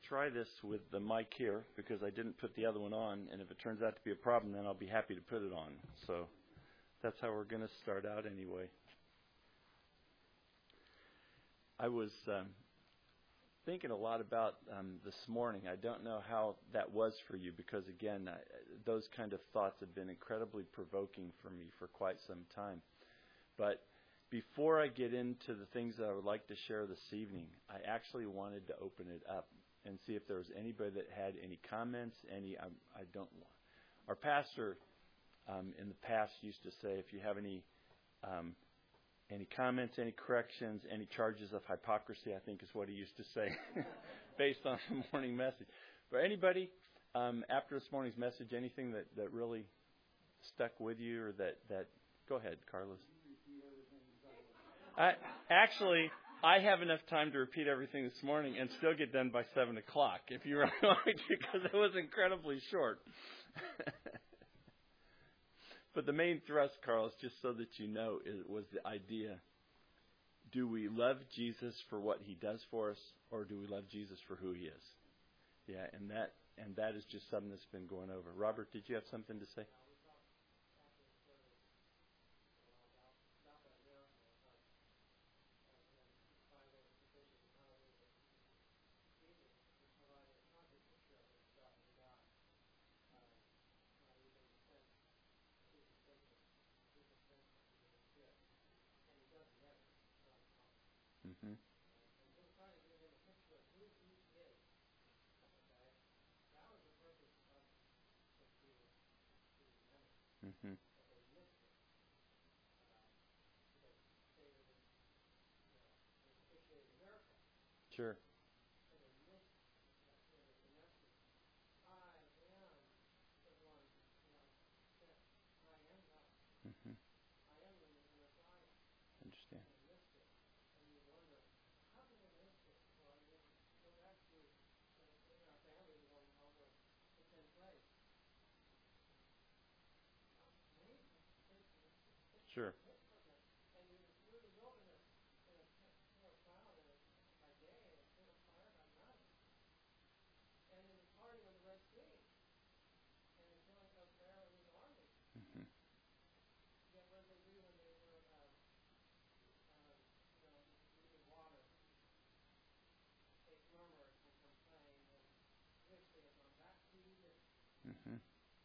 try this with the mic here because I didn't put the other one on, and if it turns out to be a problem, then I'll be happy to put it on. So that's how we're going to start out anyway. I was thinking a lot about this morning. I don't know how that was for you because, again, those kind of thoughts have been incredibly provoking for me for quite some time. But before I get into the things that I would like to share this evening, I actually wanted to open it up and see if there was anybody that had any comments. Our pastor in the past used to say, if you have any comments, any corrections, any charges of hypocrisy, I think is what he used to say, based on the morning message. But anybody, after this morning's message, anything that really stuck with you or that go ahead, Carlos. I have enough time to repeat everything this morning and still get done by 7 o'clock, if you really want me to, because it was incredibly short. But the main thrust, Carlos, just so that you know, was the idea, do we love Jesus for what he does for us, or do we love Jesus for who he is? Yeah, and that is just something that's been going over. Robert, did you have something to say? Mm-hmm. Mm-hmm. Sure. Mm-hmm. Understand. Sure. Mm-hmm. Mm-hmm.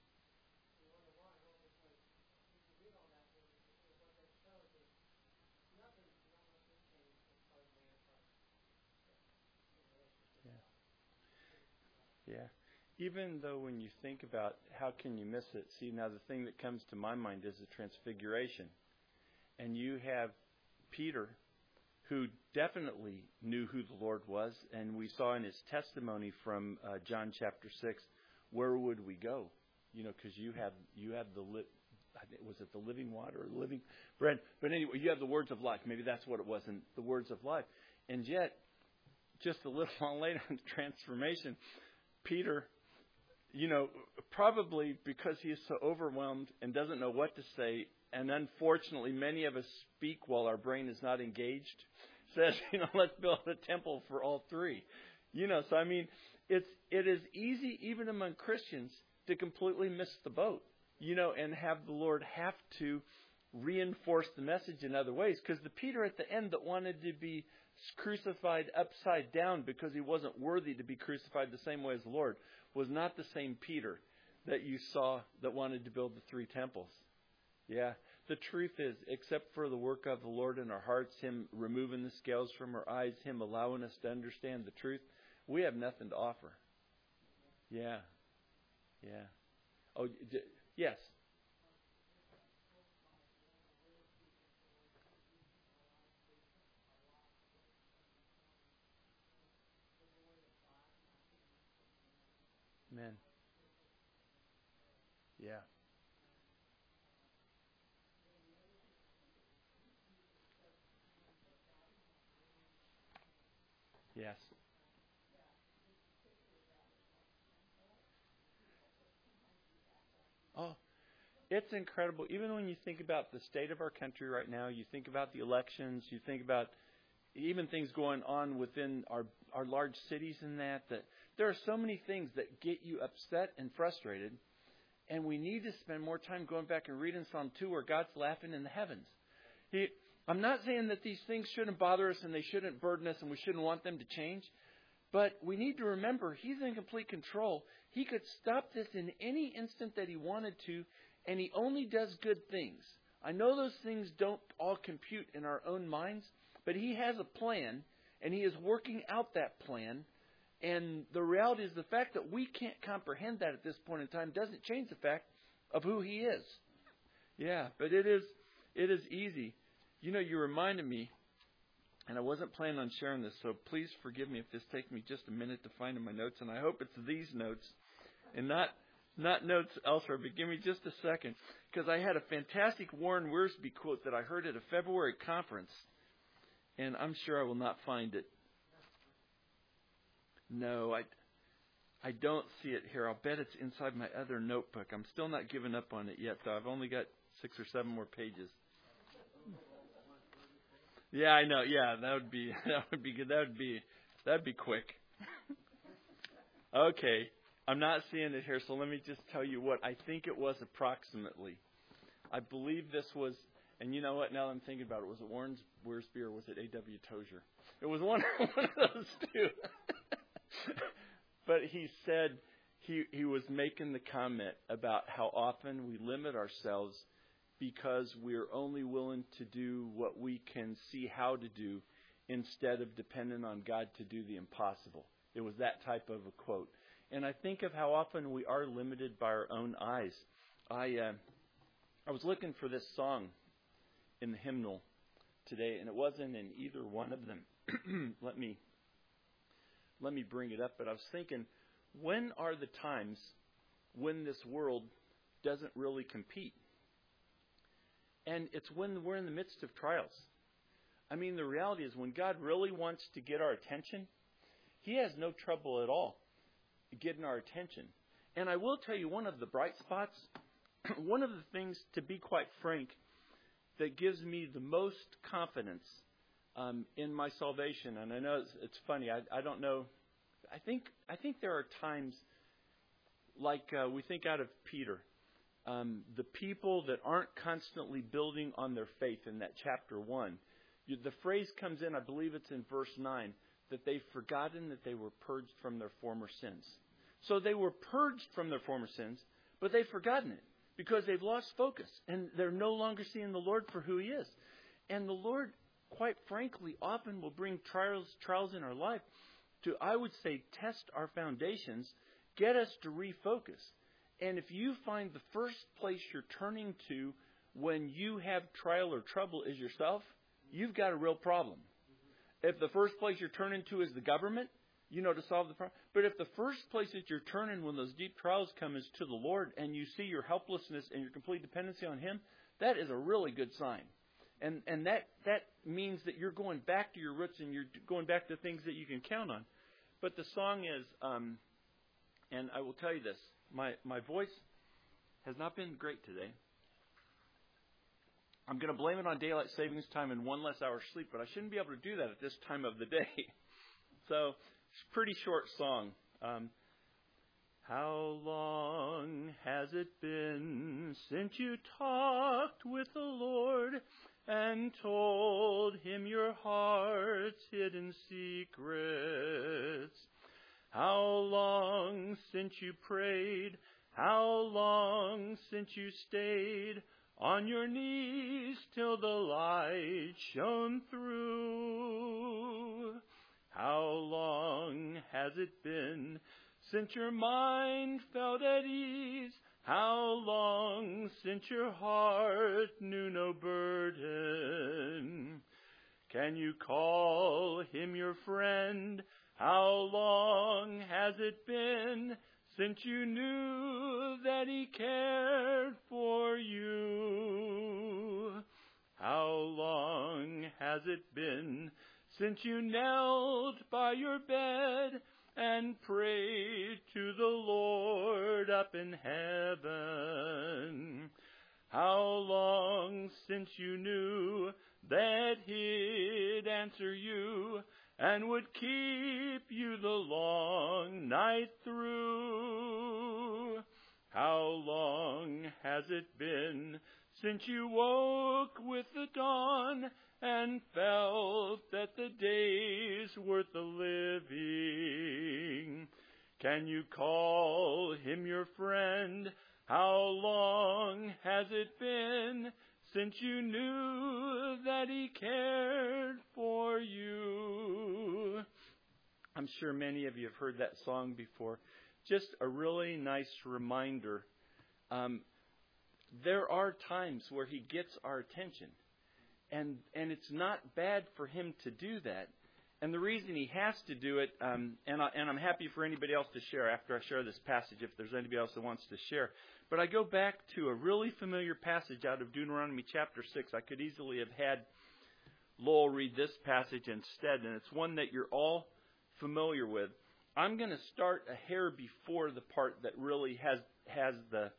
Yeah. Even though when you think about how can you miss it, see, now the thing that comes to my mind is the transfiguration. And you have Peter, who definitely knew who the Lord was, and we saw in his testimony from John chapter 6, where would we go? You know, because you have was it the living water or the living bread? But anyway, you have the words of life. Maybe that's what it was, and the words of life. And yet, just a little while later in the transformation, Peter, you know, probably because he is so overwhelmed and doesn't know what to say, and unfortunately many of us speak while our brain is not engaged, says, you know, let's build a temple for all three. You know, so I mean, it is easy even among Christians to completely miss the boat, you know, and have the Lord have to reinforce the message in other ways. Because the Peter at the end that wanted to be crucified upside down because he wasn't worthy to be crucified the same way as the Lord was not the same Peter that you saw that wanted to build the three temples. Yeah. The truth is, except for the work of the Lord in our hearts, him removing the scales from our eyes, him allowing us to understand the truth, we have nothing to offer. Yeah. Yeah. Oh, yes. Amen. Yeah. Yes. Oh, it's incredible. Even when you think about the state of our country right now, you think about the elections, you think about, even things going on within our large cities and that there are so many things that get you upset and frustrated. And we need to spend more time going back and reading Psalm 2 where God's laughing in the heavens. I'm not saying that these things shouldn't bother us and they shouldn't burden us and we shouldn't want them to change. But we need to remember He's in complete control. He could stop this in any instant that He wanted to, and He only does good things. I know those things don't all compute in our own minds, but He has a plan, and He is working out that plan. And the reality is the fact that we can't comprehend that at this point in time doesn't change the fact of who He is. Yeah, but it is easy. You know, you reminded me, and I wasn't planning on sharing this, so please forgive me if this takes me just a minute to find in my notes, and I hope it's these notes and not notes elsewhere, but give me just a second, because I had a fantastic Warren Wiersbe quote that I heard at a February conference, and I'm sure I will not find it. No, I don't see it here. I'll bet it's inside my other notebook. I'm still not giving up on it yet, though. I've only got 6 or 7 more pages. Yeah, I know. Yeah, that would be good. That'd be quick. Okay, I'm not seeing it here, so let me just tell you what I think it was approximately. I believe this was, and you know what? Now that I'm thinking about it, was it Warren Wiersbe or was it A.W. Tozier? It was one of those two. But he said he was making the comment about how often we limit ourselves because we're only willing to do what we can see how to do instead of depending on God to do the impossible. It was that type of a quote. And I think of how often we are limited by our own eyes. I was looking for this song in the hymnal today, and it wasn't in either one of them. Let me bring it up. But I was thinking, when are the times when this world doesn't really compete? And it's when we're in the midst of trials. I mean, the reality is when God really wants to get our attention, He has no trouble at all getting our attention. And I will tell you one of the bright spots, one of the things, to be quite frank, that gives me the most confidence in my salvation. And I know it's funny. I don't know. I think there are times like we think out of Peter. The people that aren't constantly building on their faith in that chapter 1. The phrase comes in, I believe it's in verse 9, that they've forgotten that they were purged from their former sins. So they were purged from their former sins, but they've forgotten it because they've lost focus and they're no longer seeing the Lord for who He is. And the Lord, quite frankly, often will bring trials in our life to, I would say, test our foundations, get us to refocus. And if you find the first place you're turning to when you have trial or trouble is yourself, you've got a real problem. If the first place you're turning to is the government, to solve the problem. But if the first place that you're turning when those deep trials come is to the Lord and you see your helplessness and your complete dependency on Him, that is a really good sign. And that means that you're going back to your roots and you're going back to things that you can count on. But the song is, and I will tell you this, my voice has not been great today. I'm going to blame it on daylight savings time and 1 less hour sleep, but I shouldn't be able to do that at this time of the day. So it's a pretty short song. How long has it been since you talked with the Lord and told Him your heart's hidden secrets? How long since you prayed? How long since you stayed on your knees till the light shone through? How long has it been since your mind felt at ease? How long since your heart knew no burden? Can you call Him your friend? How long has it been since you knew that He cared for you? How long has it been since you knelt by your bed and prayed to the Lord up in heaven? How long since you knew that he'd answer you and would keep you the long night through. How long has it been since you woke with the dawn and felt that the day's worth the living? Can you call him your friend? How long has it been since you knew that he cared for you? I'm sure many of you have heard that song before. Just a really nice reminder. There are times where he gets our attention, and it's not bad for him to do that. And the reason he has to do it, and I'm happy for anybody else to share after I share this passage, if there's anybody else that wants to share. But I go back to a really familiar passage out of Deuteronomy chapter 6. I could easily have had Lowell read this passage instead, and it's one that you're all familiar with. I'm going to start a hair before the part that really has the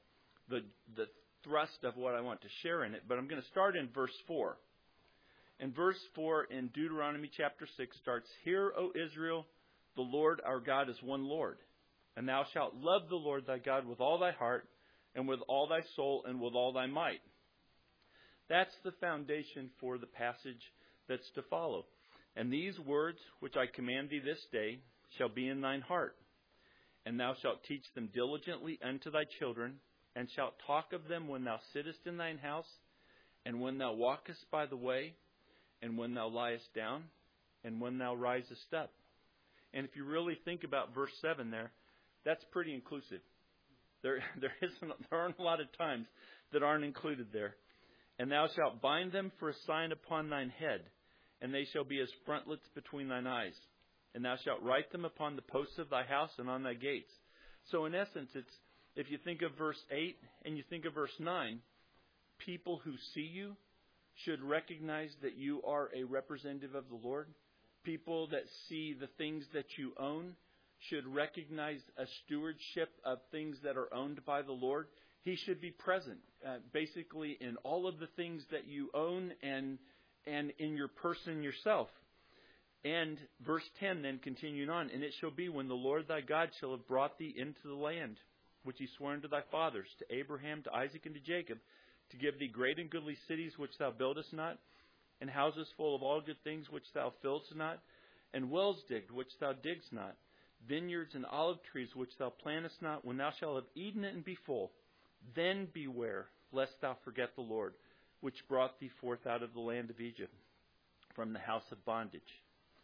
thrust of what I want to share in it, but I'm going to start in verse 4. And verse 4 in Deuteronomy chapter 6 starts, "Hear, O Israel, the Lord our God is one Lord. And thou shalt love the Lord thy God with all thy heart, and with all thy soul, and with all thy might." That's the foundation for the passage that's to follow. "And these words which I command thee this day shall be in thine heart, and thou shalt teach them diligently unto thy children, and shalt talk of them when thou sittest in thine house, and when thou walkest by the way, and when thou liest down, and when thou risest up." And if you really think about verse 7 there, that's pretty inclusive. There aren't a lot of times that aren't included there. "And thou shalt bind them for a sign upon thine head, and they shall be as frontlets between thine eyes. And thou shalt write them upon the posts of thy house and on thy gates." So in essence, it's if you think of verse 8 and you think of verse 9, people who see you should recognize that you are a representative of the Lord. People that see the things that you own should recognize a stewardship of things that are owned by the Lord. He should be present, basically, in all of the things that you own and in your person yourself. And verse 10 then continuing on, "And it shall be when the Lord thy God shall have brought thee into the land, which he swore unto thy fathers, to Abraham, to Isaac, and to Jacob, to give thee great and goodly cities which thou buildest not, and houses full of all good things which thou fillest not, and wells digged which thou diggest not, vineyards and olive trees which thou plantest not, when thou shalt have eaten it and be full, then beware lest thou forget the Lord, which brought thee forth out of the land of Egypt, from the house of bondage."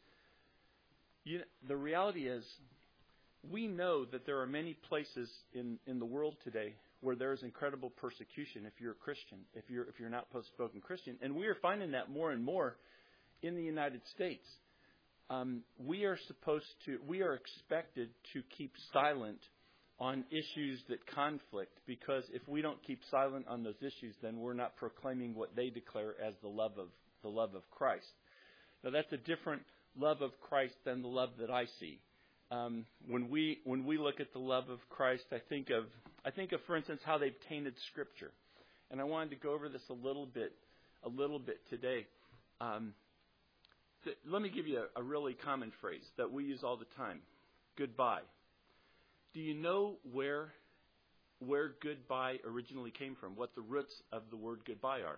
The reality is, we know that there are many places in the world today where there is incredible persecution if you're a Christian, if you're not post-spoken Christian. And we are finding that more and more in the United States. We are expected to keep silent on issues that conflict, because if we don't keep silent on those issues, then we're not proclaiming what they declare as the love of Christ. Now that's a different love of Christ than the love that I see. When we look at the love of Christ, I think of, for instance, how they've tainted Scripture, and I wanted to go over this a little bit today. Let me give you a really common phrase that we use all the time: goodbye. Do you know where goodbye originally came from? What the roots of the word goodbye are?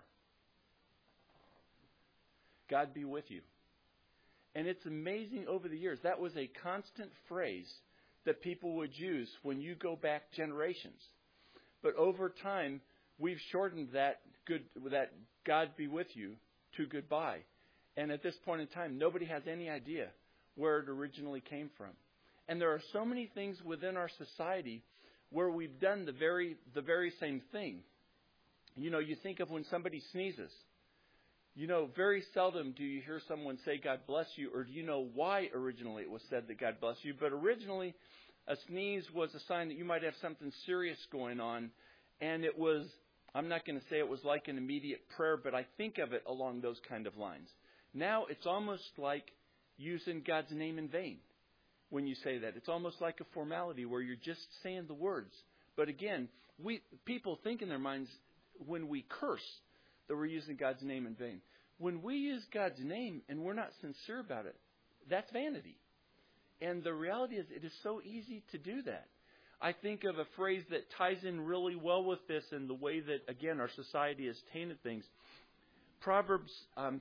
God be with you. And it's amazing over the years. That was a constant phrase that people would use when you go back generations. But over time, we've shortened that God be with you to goodbye. And at this point in time, nobody has any idea where it originally came from. And there are so many things within our society where we've done the very same thing. You know, you think of when somebody sneezes. You know, very seldom do you hear someone say, "God bless you," or do you know why originally it was said that God bless you. But originally, a sneeze was a sign that you might have something serious going on. And it was, I'm not going to say it was like an immediate prayer, but I think of it along those kind of lines. Now it's almost like using God's name in vain when you say that. It's almost like a formality where you're just saying the words. But again, people think in their minds when we curse that we're using God's name in vain. when we use God's name and we're not sincere about it, that's vanity. And the reality is it is so easy to do that. I think of a phrase that ties in really well with this and the way that, again, our society has tainted things. Proverbs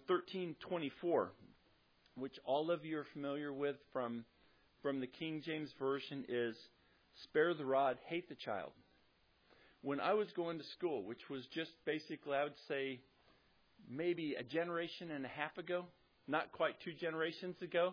13:24, which all of you are familiar with from the King James Version, is spare the rod, hate the child. When I was going to school, which was just basically, I would say, maybe a generation and a half ago, not quite 2 generations ago,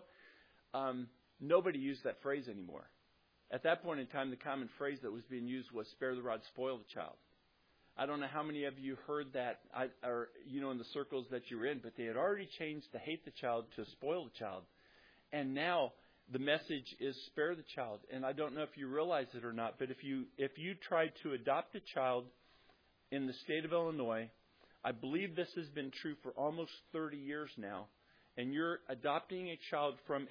nobody used that phrase anymore. At that point in time, the common phrase that was being used was spare the rod, spoil the child. I don't know how many of you heard that, in the circles that you were in, but they had already changed the hate the child to spoil the child. And now the message is spare the child. And I don't know if you realize it or not, but if you tried to adopt a child in the state of Illinois, I believe this has been true for almost 30 years now, and you're adopting a child from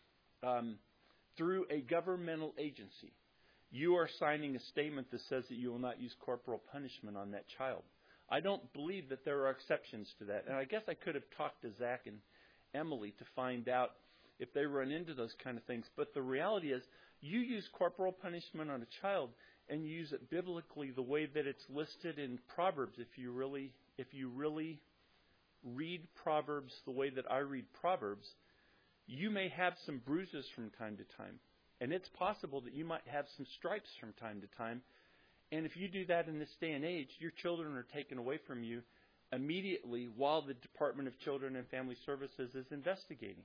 through a governmental agency, you are signing a statement that says that you will not use corporal punishment on that child. I don't believe that there are exceptions to that. And I guess I could have talked to Zach and Emily to find out if they run into those kind of things. But the reality is, you use corporal punishment on a child, and you use it biblically the way that it's listed in Proverbs. If you really read Proverbs the way that I read Proverbs, you may have some bruises from time to time. And it's possible that you might have some stripes from time to time. And if you do that in this day and age, your children are taken away from you immediately while the Department of Children and Family Services is investigating.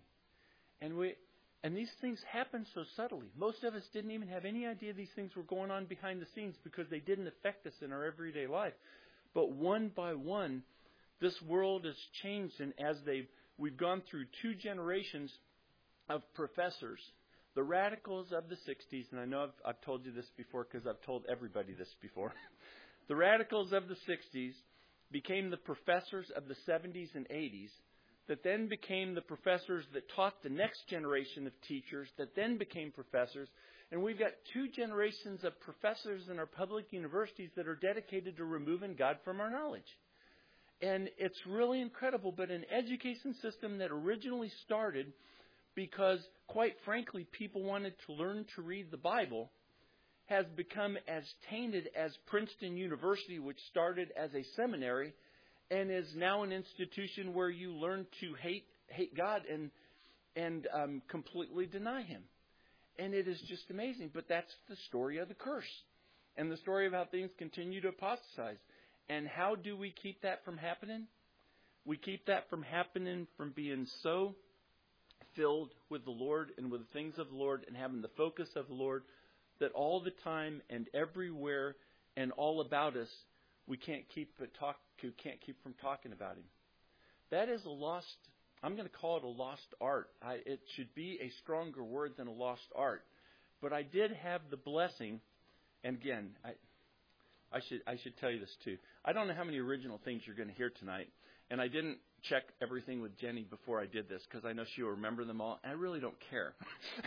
And these things happen so subtly. Most of us didn't even have any idea these things were going on behind the scenes because they didn't affect us in our everyday life. But one by one, this world has changed. And as we've gone through 2 generations of professors, the radicals of the 60s, and I know I've told you this before because I've told everybody this before. The radicals of the 60s became the professors of the 70s and 80s, that then became the professors that taught the next generation of teachers, that then became professors. And we've got 2 generations of professors in our public universities that are dedicated to removing God from our knowledge. And it's really incredible, but an education system that originally started because, quite frankly, people wanted to learn to read the Bible has become as tainted as Princeton University, which started as a seminary and is now an institution where you learn to hate God and completely deny Him. And it is just amazing. But that's the story of the curse and the story of how things continue to apostatize. And how do we keep that from happening? We keep that from happening from being so filled with the Lord and with the things of the Lord and having the focus of the Lord that all the time and everywhere and all about us, we can't keep from talking about Him. That is a lost, I'm going to call it a lost art. It should be a stronger word than a lost art. But I did have the blessing, and again, I should tell you this too. I don't know how many original things you're going to hear tonight, and I didn't check everything with Jenny before I did this because I know she'll remember them all. And I really don't care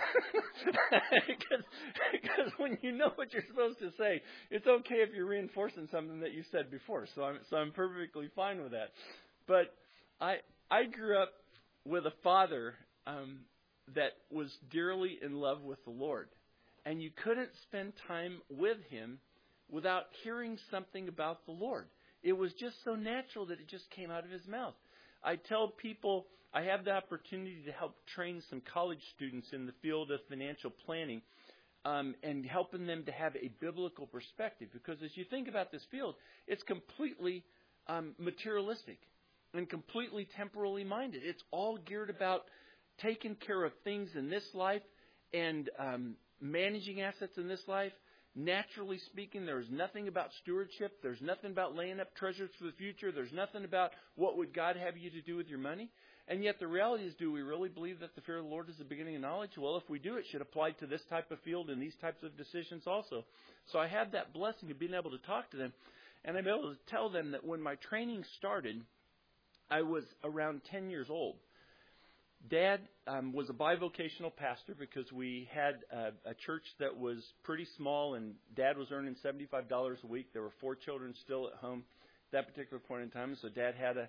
because when you know what you're supposed to say, it's okay if you're reinforcing something that you said before. So I'm perfectly fine with that. But I grew up with a father that was dearly in love with the Lord, and you couldn't spend time with him without hearing something about the Lord. It was just so natural that it just came out of his mouth. I tell people I have the opportunity to help train some college students in the field of financial planning and helping them to have a biblical perspective. Because as you think about this field, it's completely materialistic and completely temporally minded. It's all geared about taking care of things in this life and managing assets in this life. Naturally speaking, there's nothing about stewardship. There's nothing about laying up treasures for the future. There's nothing about what would God have you to do with your money. And yet the reality is, do we really believe that the fear of the Lord is the beginning of knowledge? Well, if we do, it should apply to this type of field and these types of decisions also. So I had that blessing of being able to talk to them. And I'm able to tell them that when my training started, I was around 10 years old. Dad was a bivocational pastor because we had a church that was pretty small, and Dad was earning $75 a week. There were 4 children still at home at that particular point in time, so Dad had a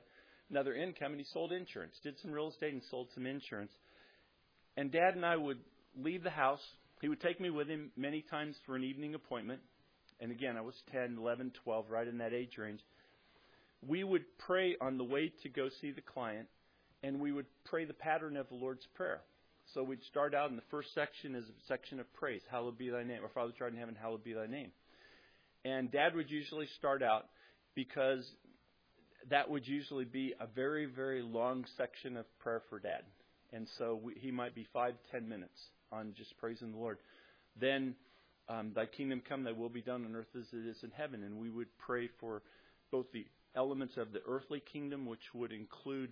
another income, and he sold insurance, did some real estate and sold some insurance. And Dad and I would leave the house. He would take me with him many times for an evening appointment. And again, I was 10, 11, 12, right in that age range. We would pray on the way to go see the client, and we would pray the pattern of the Lord's Prayer. So we'd start out in the first section as a section of praise. Hallowed be thy name. Our Father which art in heaven, hallowed be thy name. And Dad would usually start out because that would usually be a very, very long section of prayer for Dad. And so he might be 5 to 10 minutes on just praising the Lord. Then, thy kingdom come, thy will be done on earth as it is in heaven. And we would pray for both the elements of the earthly kingdom, which would include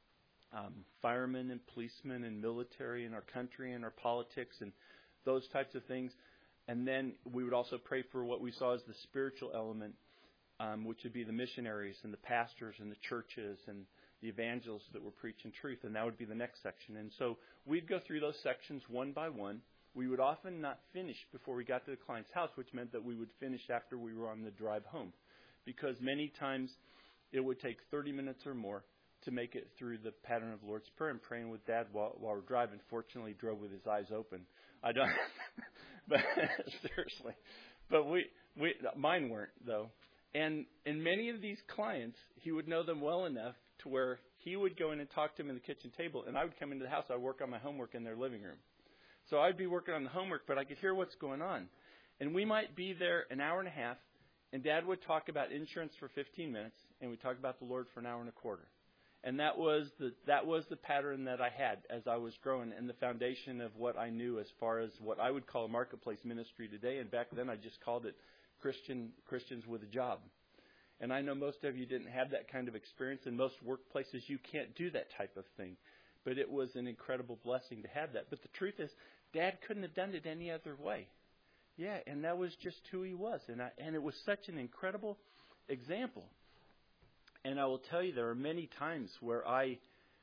firemen and policemen and military in our country and our politics and those types of things. And then we would also pray for what we saw as the spiritual element, which would be the missionaries and the pastors and the churches and the evangelists that were preaching truth. And that would be the next section. And so we'd go through those sections one by one. We would often not finish before we got to the client's house, which meant that we would finish after we were on the drive home. Because many times it would take 30 minutes or more to make it through the pattern of the Lord's Prayer and praying with Dad while we're driving. Fortunately, he drove with his eyes open. I don't, but seriously. But mine weren't, though. And in many of these clients, he would know them well enough to where he would go in and talk to them in the kitchen table, and I would come into the house. I'd work on my homework in their living room. So I'd be working on the homework, but I could hear what's going on. And we might be there an hour and a half, and Dad would talk about insurance for 15 minutes, and we'd talk about the Lord for an hour and a quarter. And that was the pattern that I had as I was growing, and the foundation of what I knew as far as what I would call a marketplace ministry today. And back then I just called it Christians with a job. And I know most of you didn't have that kind of experience. In most workplaces, you can't do that type of thing. But it was an incredible blessing to have that. But the truth is, Dad couldn't have done it any other way. Yeah, and that was just who he was. And it was such an incredible example. And I will tell you, there are many times where I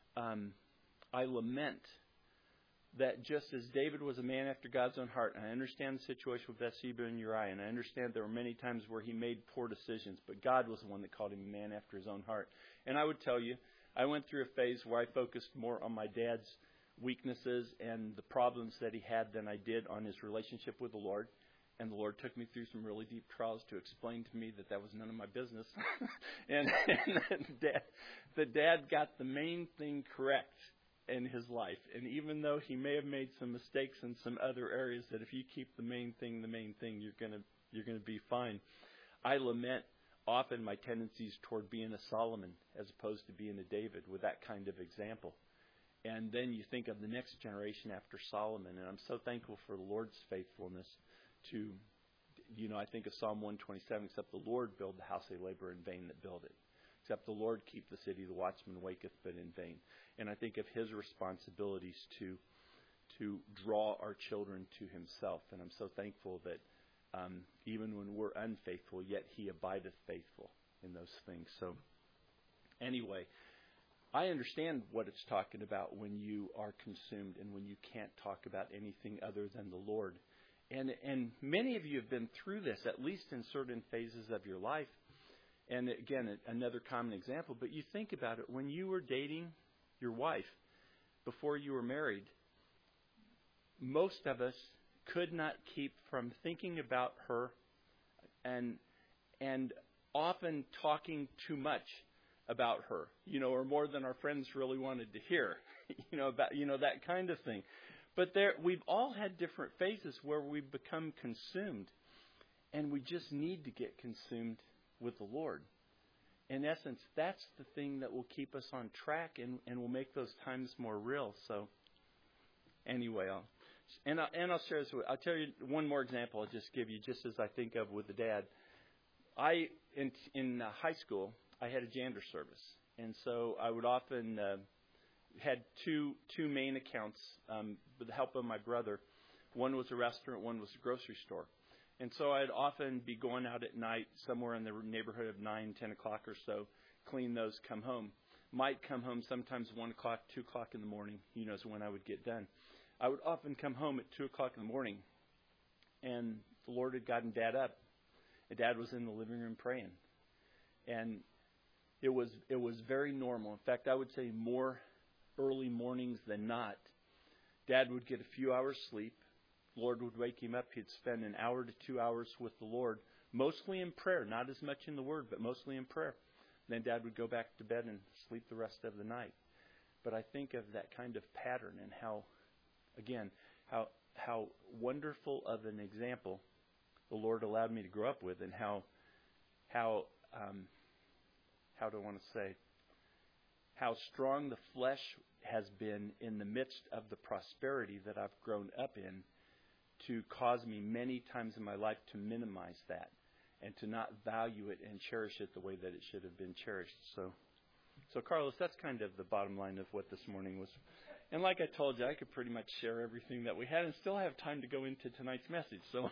lament that just as David was a man after God's own heart, and I understand the situation with Bathsheba and Uriah, and I understand there were many times where he made poor decisions, but God was the one that called him a man after his own heart. And I would tell you, I went through a phase where I focused more on my dad's weaknesses and the problems that he had than I did on his relationship with the Lord. And the Lord took me through some really deep trials to explain to me that that was none of my business. and Dad got the main thing correct in his life. And even though he may have made some mistakes in some other areas, that if you keep the main thing, you're gonna be fine. I lament often my tendencies toward being a Solomon as opposed to being a David with that kind of example. And then you think of the next generation after Solomon, and I'm so thankful for the Lord's faithfulness to, I think of Psalm 127, except the Lord build the house, they labor in vain that build it. Except the Lord keep the city, the watchman waketh but in vain. And I think of his responsibilities to draw our children to himself. And I'm so thankful that even when we're unfaithful, yet he abideth faithful in those things. So anyway, I understand what it's talking about when you are consumed and when you can't talk about anything other than the Lord. And many of you have been through this, at least in certain phases of your life. And again, another common example, but you think about it, when you were dating your wife before you were married, most of us could not keep from thinking about her and often talking too much about her, or more than our friends really wanted to hear, about that kind of thing. But we've all had different phases where we've become consumed, and we just need to get consumed with the Lord. In essence, that's the thing that will keep us on track and will make those times more real. So anyway, I'll share this. I'll tell you one more example I'll just give you, just as I think of with the Dad. In high school, I had a janitor service, and so I would often had two main accounts with the help of my brother. One was a restaurant, one was a grocery store. And so I'd often be going out at night somewhere in the neighborhood of 9, 10 o'clock or so, clean those, come home. Might come home sometimes 1 o'clock, 2 o'clock in the morning, is when I would get done. I would often come home at 2 o'clock in the morning, and the Lord had gotten Dad up. And Dad was in the living room praying. And it was very normal. In fact, I would say more early mornings than not. Dad would get a few hours sleep. Lord would wake him up. He'd spend an hour to 2 hours with the Lord, mostly in prayer, not as much in the Word, but mostly in prayer. Then Dad would go back to bed and sleep the rest of the night. But I think of that kind of pattern and how, again, how wonderful of an example the Lord allowed me to grow up with, and how do I want to say, how strong the flesh has been in the midst of the prosperity that I've grown up in, to cause me many times in my life to minimize that and to not value it and cherish it the way that it should have been cherished. So Carlos, that's kind of the bottom line of what this morning was. And like I told you, I could pretty much share everything that we had and still have time to go into tonight's message. So,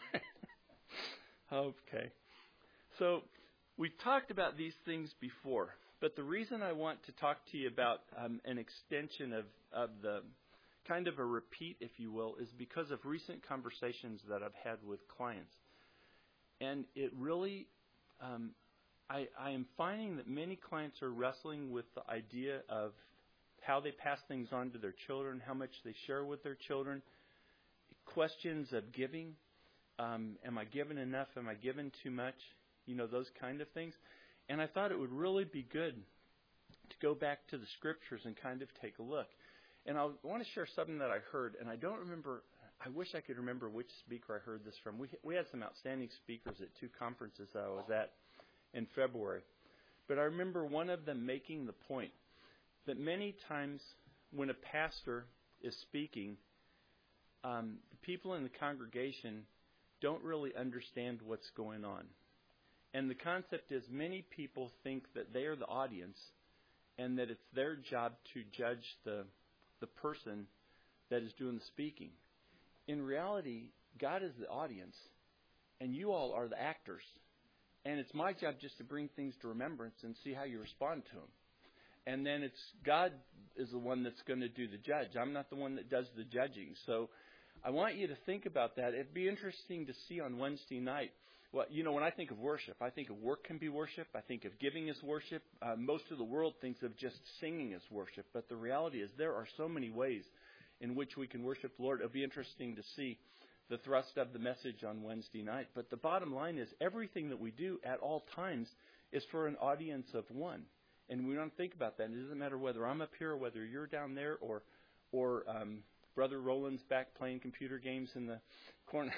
okay. So we've talked about these things before, but the reason I want to talk to you about an extension of the kind of a repeat, if you will, is because of recent conversations that I've had with clients. And it really, I am finding that many clients are wrestling with the idea of how they pass things on to their children, how much they share with their children, questions of giving. Am I giving enough? Am I giving too much? You know, those kind of things. And I thought it would really be good to go back to the Scriptures and kind of take a look. And I want to share something that I heard, and I don't remember. I wish I could remember which speaker I heard this from. We had some outstanding speakers at 2 conferences that I was at in February. But I remember one of them making the point that many times when a pastor is speaking, the people in the congregation don't really understand what's going on. And the concept is many people think that they are the audience and that it's their job to judge the person that is doing the speaking. In reality, God is the audience, and you all are the actors. And it's my job just to bring things to remembrance and see how you respond to them. And then it's God is the one that's going to do the judge. I'm not the one that does the judging. So I want you to think about that. It'd be interesting to see on Wednesday night. Well, you know, when I think of worship, I think of work can be worship. I think of giving as worship. Most of the world thinks of just singing as worship. But the reality is there are so many ways in which we can worship the Lord. It'll be interesting to see the thrust of the message on Wednesday night. But the bottom line is everything that we do at all times is for an audience of one. And we don't think about that. It doesn't matter whether I'm up here or whether you're down there or Brother Roland's back playing computer games in the corner.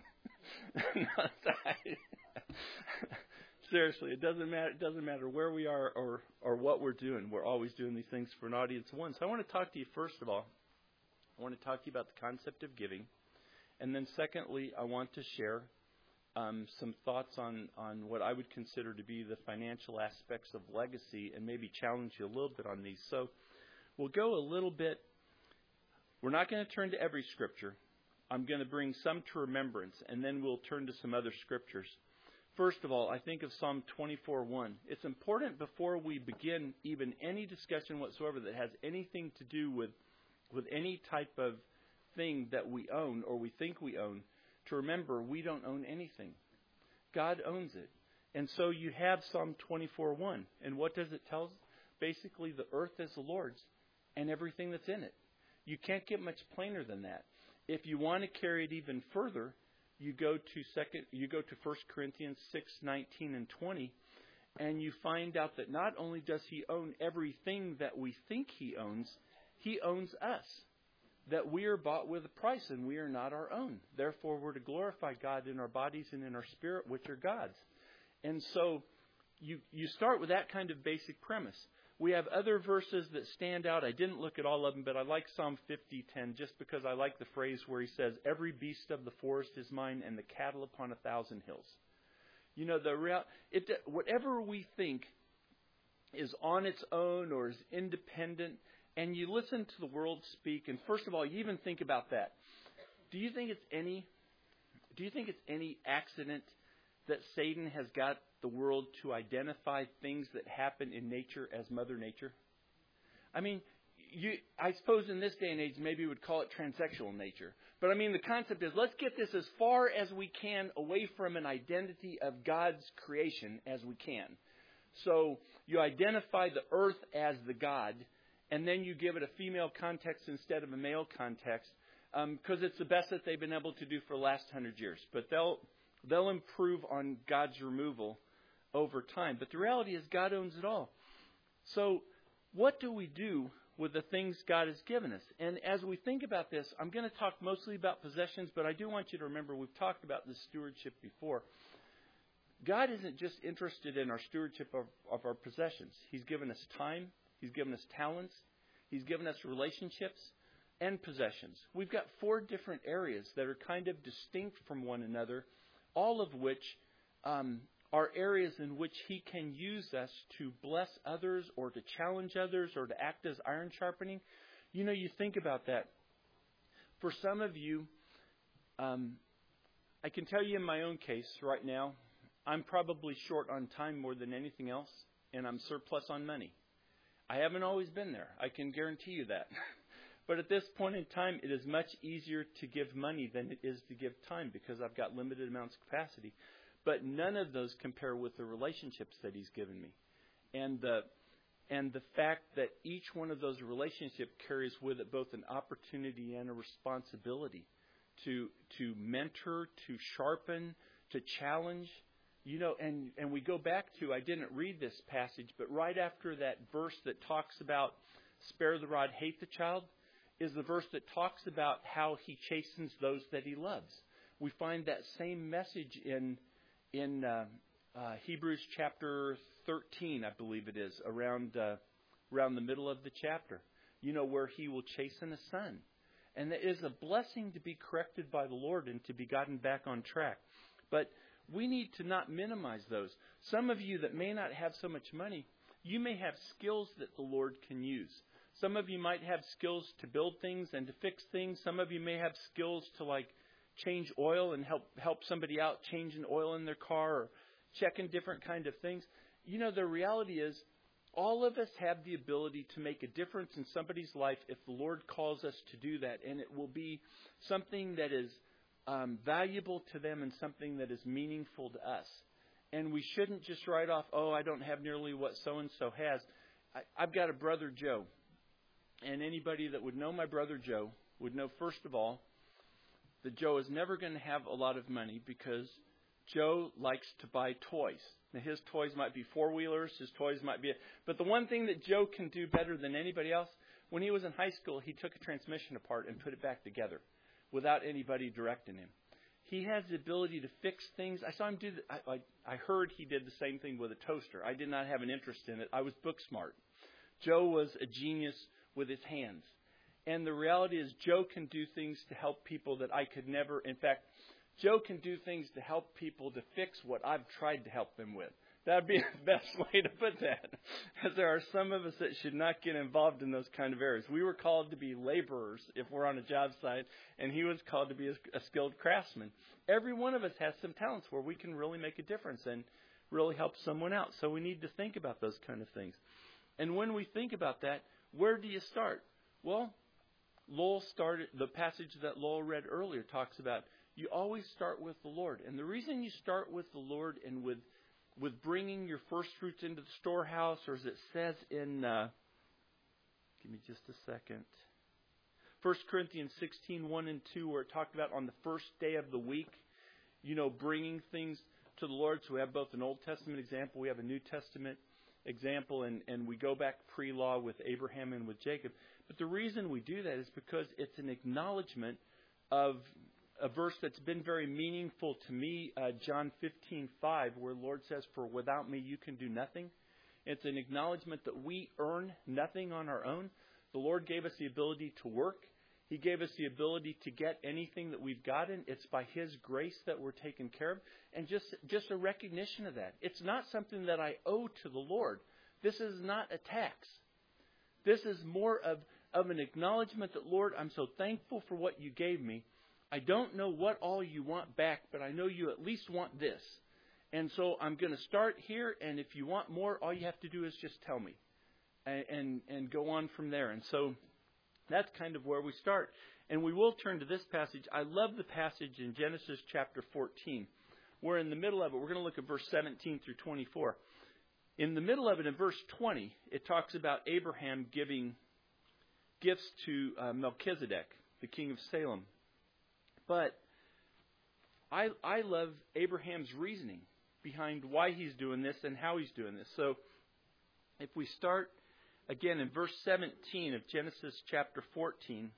Seriously, it doesn't matter. It doesn't matter where we are or what we're doing. We're always doing these things for an audience of one. So I want to talk to you first of all. I want to talk to you about the concept of giving, and then secondly, I want to share some thoughts on what I would consider to be the financial aspects of legacy, and maybe challenge you a little bit on these. So we'll go a little bit. We're not going to turn to every scripture. I'm going to bring some to remembrance, and then we'll turn to some other scriptures. First of all, I think of Psalm 24:1. It's important before we begin even any discussion whatsoever that has anything to do with any type of thing that we own or we think we own, to remember we don't own anything. God owns it. And so you have Psalm 24:1. And what does it tell us? Basically, the earth is the Lord's and everything that's in it. You can't get much plainer than that. If you want to carry it even further, you go to 1 Corinthians 6:19 and 20, and you find out that not only does he own everything that we think he owns us. That we are bought with a price and we are not our own. Therefore, we're to glorify God in our bodies and in our spirit, which are God's. And so you start with that kind of basic premise. We have other verses that stand out. I didn't look at all of them, but I like Psalm 50:10 just because I like the phrase where he says, "Every beast of the forest is mine and the cattle upon 1,000 hills." You know, whatever we think is on its own or is independent, and you listen to the world speak, and first of all, you even think about that. Do you think it's any accident that Satan has got the world to identify things that happen in nature as Mother Nature? I mean, I suppose in this day and age, maybe we would call it transsexual nature. But I mean, the concept is let's get this as far as we can away from an identity of God's creation as we can. So you identify the earth as the God, and then you give it a female context instead of a male context, because it's the best that they've been able to do for the last 100 years. But they'll improve on God's removal over time. But the reality is God owns it all. So what do we do with the things God has given us? And as we think about this, I'm going to talk mostly about possessions, but I do want you to remember we've talked about this stewardship before. God isn't just interested in our stewardship of our possessions. He's given us time. He's given us talents. He's given us relationships and possessions. We've got 4 different areas that are kind of distinct from one another, all of which are areas in which He can use us to bless others or to challenge others or to act as iron sharpening. You know, you think about that. For some of you, I can tell you in my own case right now, I'm probably short on time more than anything else, and I'm surplus on money. I haven't always been there. I can guarantee you that. But at this point in time, it is much easier to give money than it is to give time because I've got limited amounts of capacity. But none of those compare with the relationships that He's given me. And the fact that each one of those relationships carries with it both an opportunity and a responsibility to mentor, to sharpen, to challenge. You know, and we go back to, I didn't read this passage, but right after that verse that talks about spare the rod, hate the child, is the verse that talks about how He chastens those that He loves. We find that same message in Hebrews chapter 13, I believe it is, around the middle of the chapter, you know, where He will chasten a son. And it is a blessing to be corrected by the Lord and to be gotten back on track. But we need to not minimize those. Some of you that may not have so much money, you may have skills that the Lord can use. Some of you might have skills to build things and to fix things. Some of you may have skills to change oil and help somebody out changing oil in their car or checking different kind of things. You know, the reality is all of us have the ability to make a difference in somebody's life if the Lord calls us to do that. And it will be something that is valuable to them and something that is meaningful to us. And we shouldn't just write off, oh, I don't have nearly what so-and-so has. I've got a brother Joe. And anybody that would know my brother Joe would know, first of all, that Joe is never going to have a lot of money because Joe likes to buy toys. Now, his toys might be four-wheelers. His toys might be... But the one thing that Joe can do better than anybody else, when he was in high school, he took a transmission apart and put it back together without anybody directing him. He has the ability to fix things. I saw him do I heard he did the same thing with a toaster. I did not have an interest in it. I was book smart. Joe was a genius with his hands. And the reality is Joe can do things to help people that I could never. In fact, Joe can do things to help people to fix what I've tried to help them with. That would be the best way to put that. Because there are some of us that should not get involved in those kind of areas. We were called to be laborers if we're on a job site, and he was called to be a skilled craftsman. Every one of us has some talents where we can really make a difference and really help someone out. So we need to think about those kind of things. And when we think about that, where do you start? Well, the passage that Lowell read earlier talks about you always start with the Lord. And the reason you start with the Lord and with bringing your first fruits into the storehouse, or as it says in, give me just a second, 1 Corinthians 16, 1 and 2, where it talked about on the first day of the week, you know, bringing things to the Lord. So we have both an Old Testament example, we have a New Testament example, and we go back pre-law with Abraham and with Jacob. But the reason we do that is because it's an acknowledgement of a verse that's been very meaningful to me, John 15:5, where the Lord says, "For without me you can do nothing." It's an acknowledgement that we earn nothing on our own. The Lord gave us the ability to work. He gave us the ability to get anything that we've gotten. It's by His grace that we're taken care of. And just a recognition of that. It's not something that I owe to the Lord. This is not a tax. This is more of an acknowledgement that, Lord, I'm so thankful for what you gave me. I don't know what all you want back, but I know you at least want this. And so I'm going to start here, and if you want more, all you have to do is just tell me. And go on from there. And so that's kind of where we start. And we will turn to this passage. I love the passage in Genesis chapter 14. We're in the middle of it. We're going to look at verse 17 through 24. In the middle of it, in verse 20, it talks about Abraham giving gifts to Melchizedek, the king of Salem. But I love Abraham's reasoning behind why he's doing this and how he's doing this. So if we start again in verse 17 of Genesis chapter 14,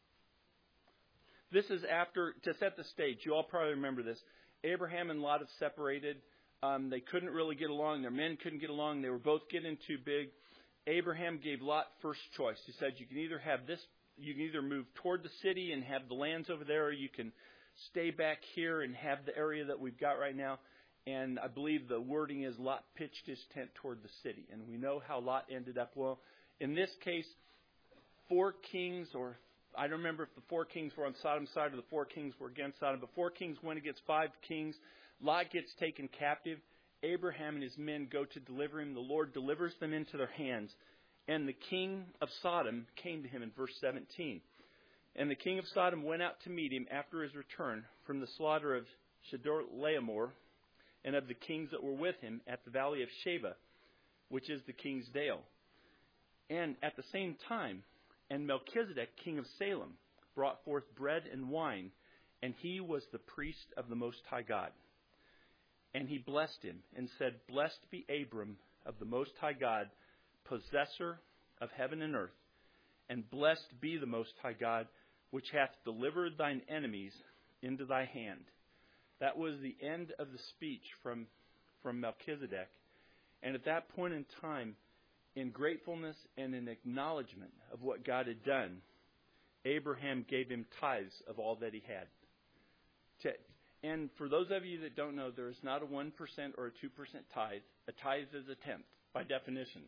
this is after, to set the stage, you all probably remember this. Abraham and Lot have separated. They couldn't really get along. Their men couldn't get along. They were both getting too big. Abraham gave Lot first choice. He said, you can either move toward the city and have the lands over there, or you can stay back here and have the area that we've got right now. And I believe the wording is Lot pitched his tent toward the city. And we know how Lot ended up. Well, in this case, 4 kings, or I don't remember if the 4 kings were on Sodom's side or the 4 kings were against Sodom, but 4 kings went against 5 kings. Lot gets taken captive. Abraham and his men go to deliver him. The Lord delivers them into their hands. And the king of Sodom came to him in verse 17. And the king of Sodom went out to meet him after his return from the slaughter of Chedorlaomer and of the kings that were with him at the valley of Sheba, which is the king's dale. And at the same time, and Melchizedek, king of Salem, brought forth bread and wine, and he was the priest of the Most High God. And he blessed him and said, Blessed be Abram of the Most High God, possessor of heaven and earth, and blessed be the Most High God, which hath delivered thine enemies into thy hand. That was the end of the speech from Melchizedek. And at that point in time, in gratefulness and in acknowledgement of what God had done, Abraham gave him tithes of all that he had. And for those of you that don't know, there is not a 1% or a 2% tithe. A tithe is a tenth, by definition.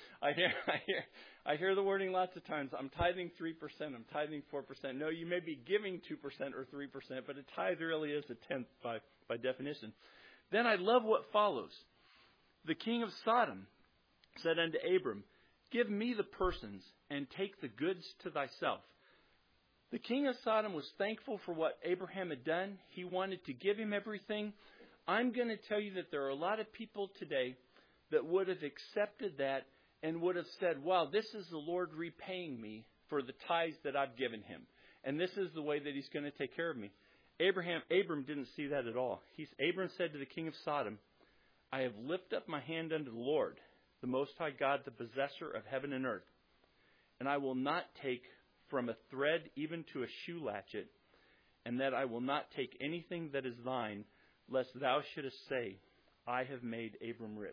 I hear the wording lots of times. I'm tithing 3%. I'm tithing 4%. No, you may be giving 2% or 3%, but a tithe really is a tenth by definition. Then I love what follows. The king of Sodom said unto Abram, Give me the persons, and take the goods to thyself. The king of Sodom was thankful for what Abraham had done. He wanted to give him everything. I'm going to tell you that there are a lot of people today that would have accepted that and would have said, wow, this is the Lord repaying me for the tithes that I've given him. And this is the way that he's going to take care of me. Abram didn't see that at all. Abram said to the king of Sodom, I have lifted up my hand unto the Lord, the Most High God, the possessor of heaven and earth. And I will not take from a thread even to a shoe latchet, and that I will not take anything that is thine, lest thou shouldest say, I have made Abram rich.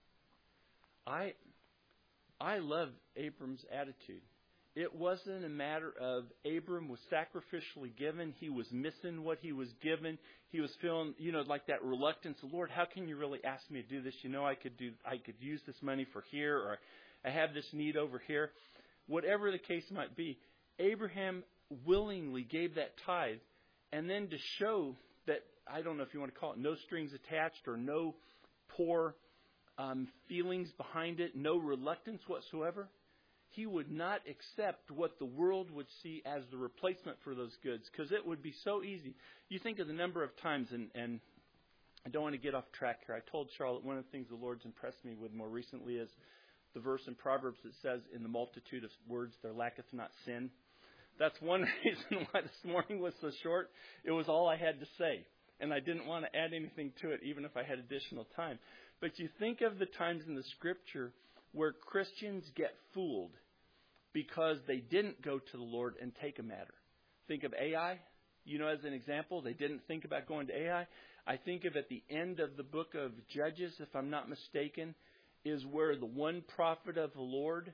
I love Abram's attitude. It wasn't a matter of Abram was sacrificially given. He was missing what he was given. He was feeling, like that reluctance. Lord, how can you really ask me to do this? I could use this money for here, or I have this need over here. Whatever the case might be, Abraham willingly gave that tithe, and then to show that, I don't know if you want to call it no strings attached or no poor feelings behind it, no reluctance whatsoever, he would not accept what the world would see as the replacement for those goods, because it would be so easy. You think of the number of times, and I don't want to get off track here. I told Charlotte one of the things the Lord's impressed me with more recently is the verse in Proverbs that says, in the multitude of words there lacketh not sin. That's one reason why this morning was so short. It was all I had to say, and I didn't want to add anything to it, even if I had additional time. But you think of the times in the Scripture where Christians get fooled because they didn't go to the Lord and take a matter. Think of Ai. As an example, they didn't think about going to Ai. I think of at the end of the book of Judges, if I'm not mistaken, is where the one prophet of the Lord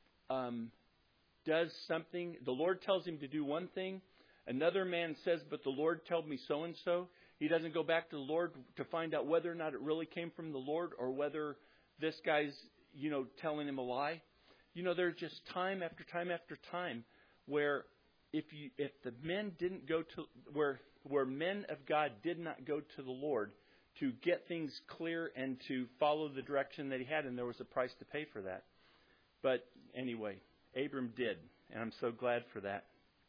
does something. The Lord tells him to do one thing. Another man says, but the Lord told me so and so. He doesn't go back to the Lord to find out whether or not it really came from the Lord, or whether this guy's, telling him a lie. There's just time after time after time where if the men didn't go to where men of God did not go to the Lord to get things clear and to follow the direction that he had, and there was a price to pay for that. But anyway, Abram did, and I'm so glad for that.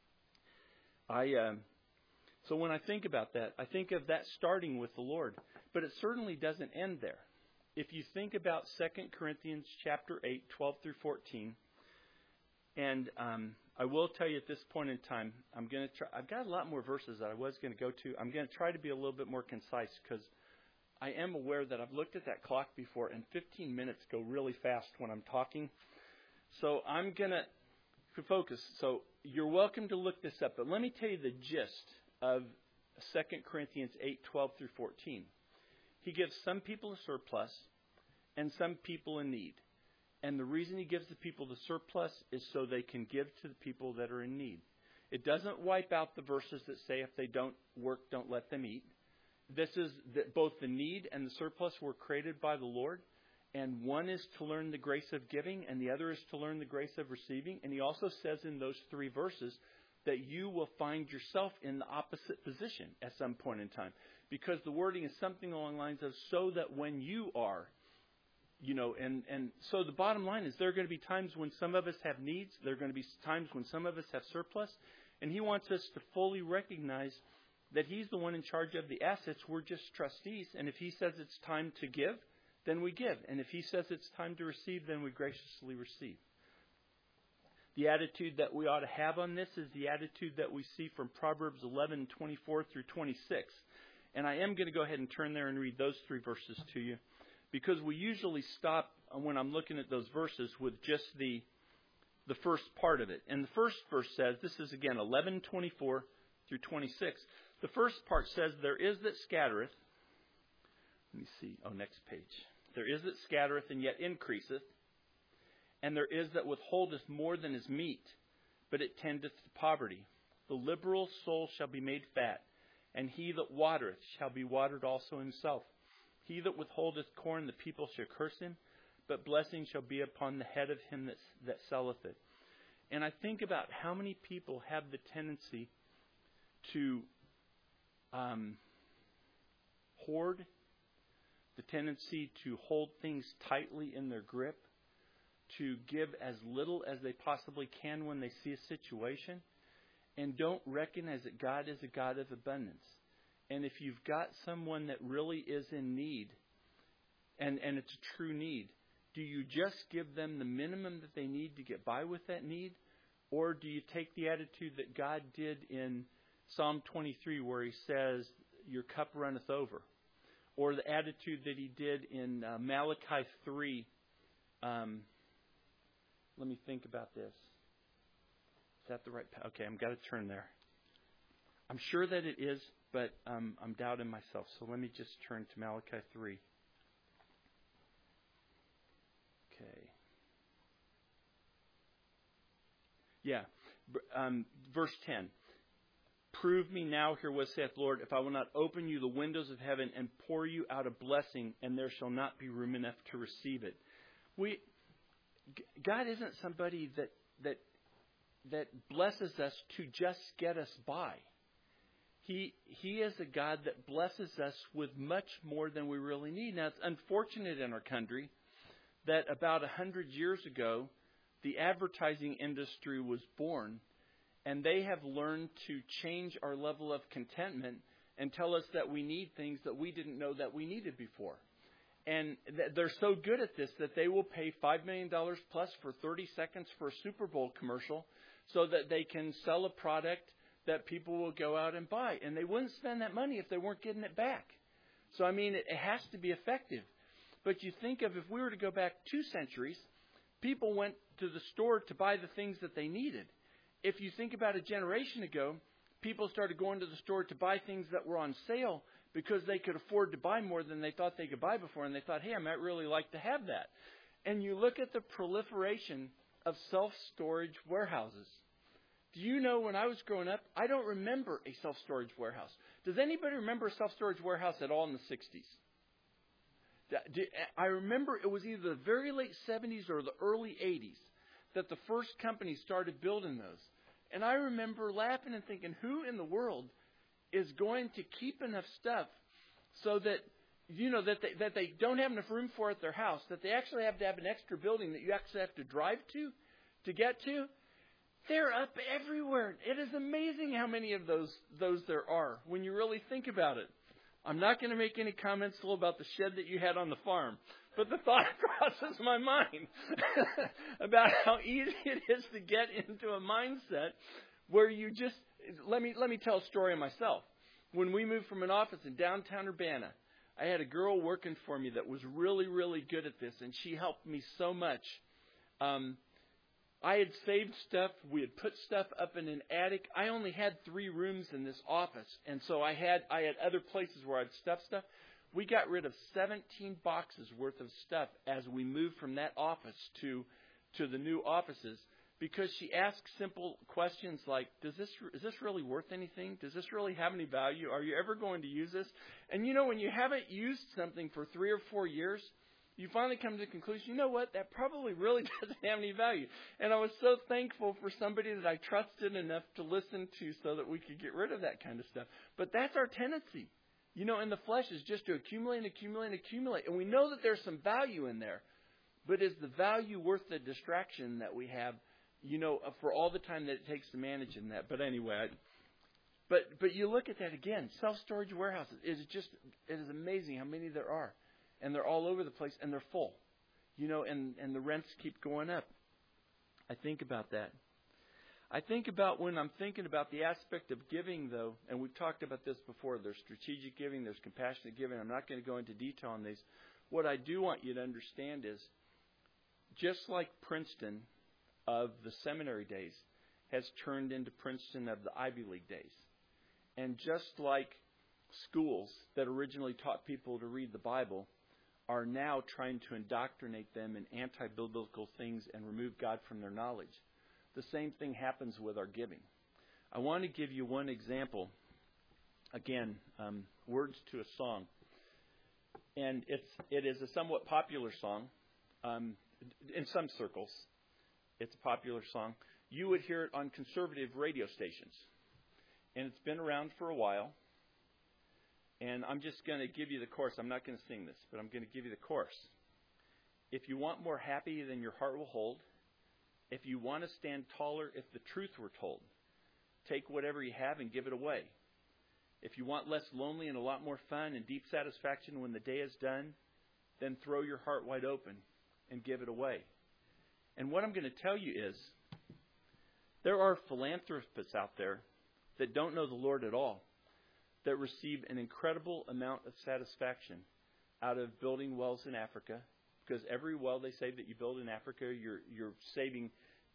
So when I think about that, I think of that starting with the Lord. But it certainly doesn't end there. if you think about 2 Corinthians chapter 8, 12 through 14, and I will tell you at this point in time, I've got a lot more verses that I was going to go to. I'm going to try to be a little bit more concise because I am aware that I've looked at that clock before, and 15 minutes go really fast when I'm talking. So I'm going to focus. So you're welcome to look this up, but let me tell you the gist of 2 Corinthians 8, 12 through 14. He gives some people a surplus and some people in need. And the reason he gives the people the surplus is so they can give to the people that are in need. It doesn't wipe out the verses that say if they don't work, don't let them eat. This is that both the need and the surplus were created by the Lord. And one is to learn the grace of giving and the other is to learn the grace of receiving. And he also says in those 3 verses that you will find yourself in the opposite position at some point in time. Because the wording is something along the lines of so that when you are, and so the bottom line is there are going to be times when some of us have needs. There are going to be times when some of us have surplus. And he wants us to fully recognize that he's the one in charge of the assets. We're just trustees. And if he says it's time to give, then we give. And if he says it's time to receive, then we graciously receive. The attitude that we ought to have on this is the attitude that we see from Proverbs 11, 24 through 26. And I am going to go ahead and turn there and read those 3 verses to you. Because we usually stop when I'm looking at those verses with just the first part of it. And the first verse says, this is again 11:24 through 26. The first part says, there is that scattereth. Let me see. Next page. There is that scattereth and yet increaseth. And there is that withholdeth more than is meet, but it tendeth to poverty. The liberal soul shall be made fat, and he that watereth shall be watered also himself. He that withholdeth corn, the people shall curse him, but blessing shall be upon the head of him that selleth it. And I think about how many people have the tendency to hoard, the tendency to hold things tightly in their grip, to give as little as they possibly can when they see a situation, and don't recognize that God is a God of abundance. And if you've got someone that really is in need, and it's a true need, do you just give them the minimum that they need to get by with that need? Or do you take the attitude that God did in Psalm 23 where he says, your cup runneth over? Or the attitude that he did in Malachi 3. Let me think about this. Is that the right path? Okay, I've got to turn there. I'm sure that it is, but I'm doubting myself. So let me just turn to Malachi 3. Okay. Yeah. Verse 10. Prove me now, hear what saith Lord, if I will not open you the windows of heaven and pour you out a blessing, and there shall not be room enough to receive it. God isn't somebody that blesses us to just get us by. He is a God that blesses us with much more than we really need. Now, it's unfortunate in our country that about 100 years ago, the advertising industry was born, and they have learned to change our level of contentment and tell us that we need things that we didn't know that we needed before. And they're so good at this that they will pay $5 million plus for 30 seconds for a Super Bowl commercial so that they can sell a product that people will go out and buy. And they wouldn't spend that money if they weren't getting it back. So, I mean, it has to be effective. But you think of if we were to go back 2 centuries, people went to the store to buy the things that they needed. If you think about a generation ago, people started going to the store to buy things that were on sale because they could afford to buy more than they thought they could buy before. And they thought, hey, I might really like to have that. And you look at the proliferation of self-storage warehouses. Do you know when I was growing up, I don't remember a self-storage warehouse. Does anybody remember a self-storage warehouse at all in the 60s? I remember it was either the very late 70s or the early 80s that the first company started building those. And I remember laughing and thinking, who in the world is going to keep enough stuff so that, you know, that they don't have enough room for at their house, that they actually have to have an extra building that you actually have to drive to get to? They're up everywhere. It is amazing how many of those there are when you really think about it. I'm not going to make any comments about the shed that you had on the farm. But the thought crosses my mind about how easy it is to get into a mindset where you just, let me tell a story of myself. When we moved from an office in downtown Urbana, I had a girl working for me that was really, really good at this, and she helped me so much. I had saved stuff. We had put stuff up in an attic. I only had 3 rooms in this office, and so I had other places where I'd stuff stuff. We got rid of 17 boxes worth of stuff as we moved from that office to the new offices, because she asked simple questions like, is this really worth anything? Does this really have any value? Are you ever going to use this? And when you haven't used something for 3 or 4 years, you finally come to the conclusion, you know what, that probably really doesn't have any value. And I was so thankful for somebody that I trusted enough to listen to so that we could get rid of that kind of stuff. But that's our tendency. In the flesh is just to accumulate and accumulate and accumulate. And we know that there's some value in there. But is the value worth the distraction that we have, for all the time that it takes to manage in that? But anyway, but you look at that again, self-storage warehouses. It is amazing how many there are. And they're all over the place, and they're full. And the rents keep going up. I think about that. I think about when I'm thinking about the aspect of giving, though, and we've talked about this before. There's strategic giving, there's compassionate giving. I'm not going to go into detail on these. What I do want you to understand is, just like Princeton of the seminary days has turned into Princeton of the Ivy League days, and just like schools that originally taught people to read the Bible are now trying to indoctrinate them in anti-biblical things and remove God from their knowledge, the same thing happens with our giving. I want to give you one example. Again, words to a song. And it is a somewhat popular song. In some circles, it's a popular song. You would hear it on conservative radio stations. And it's been around for a while. And I'm just going to give you the chorus. I'm not going to sing this, but I'm going to give you the chorus. If you want more happy than your heart will hold, if you want to stand taller if the truth were told, take whatever you have and give it away. If you want less lonely and a lot more fun and deep satisfaction when the day is done, then throw your heart wide open and give it away. And what I'm going to tell you is, there are philanthropists out there that don't know the Lord at all, that receive an incredible amount of satisfaction out of building wells in Africa. Because every well they say that you build in Africa, you're saving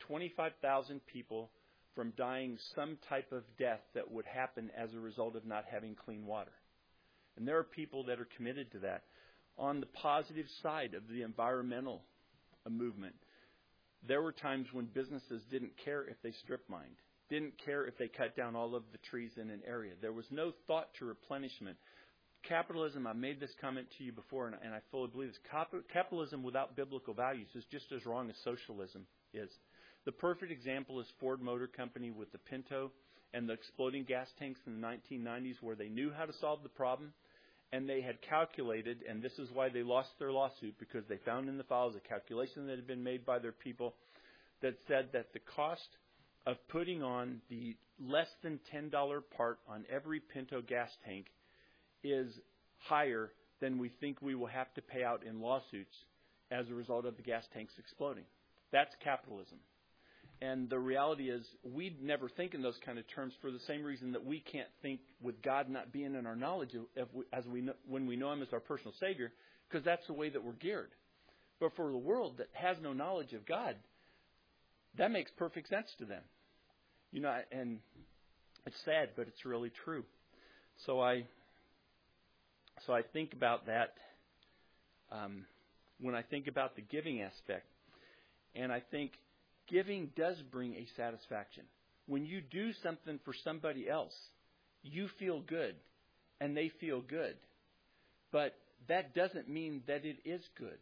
25,000 people from dying some type of death that would happen as a result of not having clean water. And there are people that are committed to that. On the positive side of the environmental movement, there were times when businesses didn't care if they strip mined, didn't care if they cut down all of the trees in an area. There was no thought to replenishment. Capitalism, I made this comment to you before, and I fully believe this. Capitalism without biblical values is just as wrong as socialism is. The perfect example is Ford Motor Company with the Pinto and the exploding gas tanks in the 1990s, where they knew how to solve the problem, and they had calculated, and this is why they lost their lawsuit, because they found in the files a calculation that had been made by their people that said that the cost of putting on the less than $10 part on every Pinto gas tank is higher than we think we will have to pay out in lawsuits as a result of the gas tanks exploding. That's capitalism. And the reality is, we never think in those kind of terms for the same reason that we can't think with God not being in our knowledge when we know Him as our personal Savior, because that's the way that we're geared. But for the world that has no knowledge of God, that makes perfect sense to them. And it's sad, but it's really true. So I think about that when I think about the giving aspect. And I think giving does bring a satisfaction. When you do something for somebody else, you feel good and they feel good. But that doesn't mean that it is good.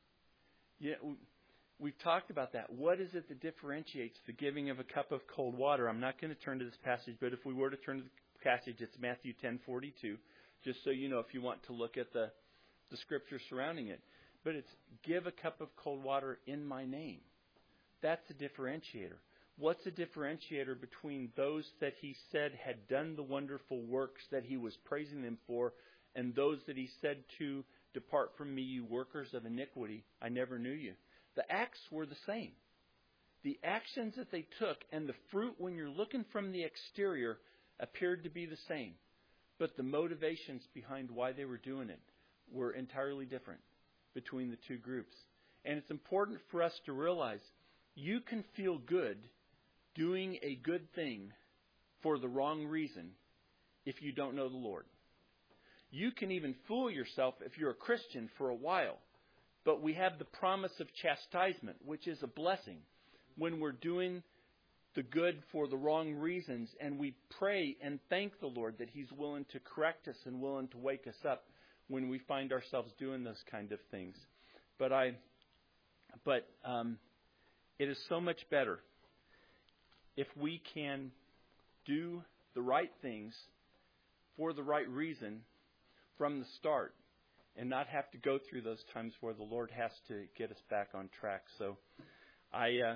We've talked about that. What is it that differentiates the giving of a cup of cold water? I'm not going to turn to this passage, but if we were to turn to the passage, it's Matthew 10:42. Just so you know, if you want to look at the scripture surrounding it. But it's, give a cup of cold water in my name. That's a differentiator. What's a differentiator between those that he said had done the wonderful works that he was praising them for, and those that he said to, depart from me, you workers of iniquity, I never knew you? The acts were the same. The actions that they took and the fruit, when you're looking from the exterior, appeared to be the same. But the motivations behind why they were doing it were entirely different between the two groups. And it's important for us to realize you can feel good doing a good thing for the wrong reason if you don't know the Lord. You can even fool yourself if you're a Christian for a while. But we have the promise of chastisement, which is a blessing when we're doing the good for the wrong reasons, and we pray and thank the Lord that He's willing to correct us and willing to wake us up when we find ourselves doing those kind of things. But it is so much better if we can do the right things for the right reason from the start and not have to go through those times where the Lord has to get us back on track. So I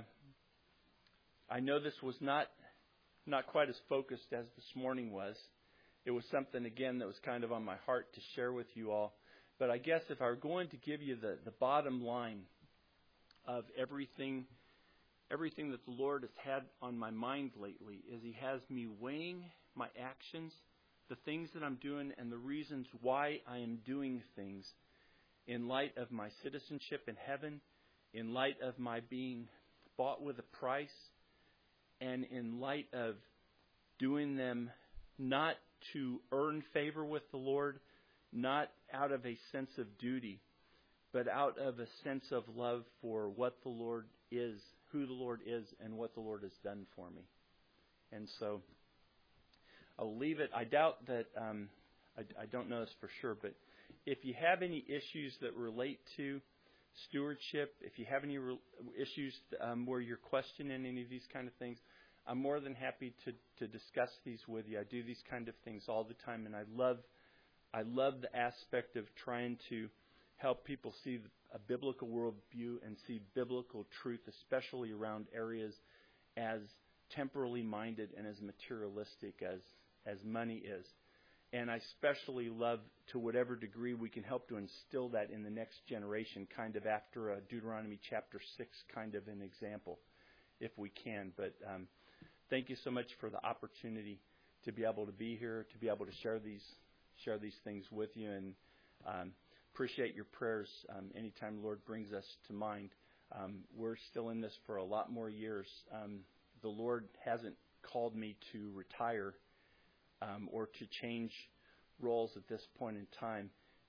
know this was not quite as focused as this morning was. It was something, again, that was kind of on my heart to share with you all. But I guess if I were going to give you the bottom line of everything that the Lord has had on my mind lately, is He has me weighing my actions, the things that I'm doing, and the reasons why I am doing things in light of my citizenship in heaven, in light of my being bought with a price, and in light of doing them not to earn favor with the Lord, not out of a sense of duty, but out of a sense of love for what the Lord is, who the Lord is, and what the Lord has done for me. And so I'll leave it. I doubt that, I don't know this for sure, but if you have any issues that relate to stewardship, if you have any issues where you're questioning any of these kind of things, I'm more than happy to discuss these with you. I do these kind of things all the time, and I love the aspect of trying to help people see a biblical worldview and see biblical truth, especially around areas as temporally minded and as materialistic as money is. And I especially love, to whatever degree we can help to instill that in the next generation, kind of after a Deuteronomy chapter 6 kind of an example, if we can. But thank you so much for the opportunity to be able to be here, to be able to share these things with you, and appreciate your prayers anytime the Lord brings us to mind. We're still in this for a lot more years. The Lord hasn't called me to retire or to change roles at this point in time.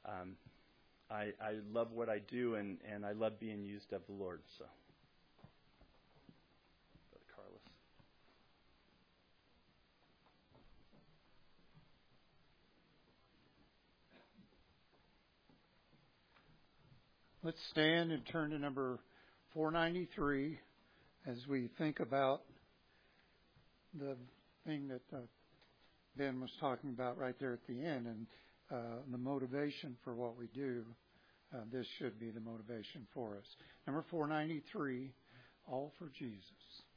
I love what I do, and I love being used of the Lord. So, Brother Carlos. Let's stand and turn to number 493 as we think about the thing that Ben was talking about right there at the end, and the motivation for what we do. This should be the motivation for us. Number 493, All for Jesus.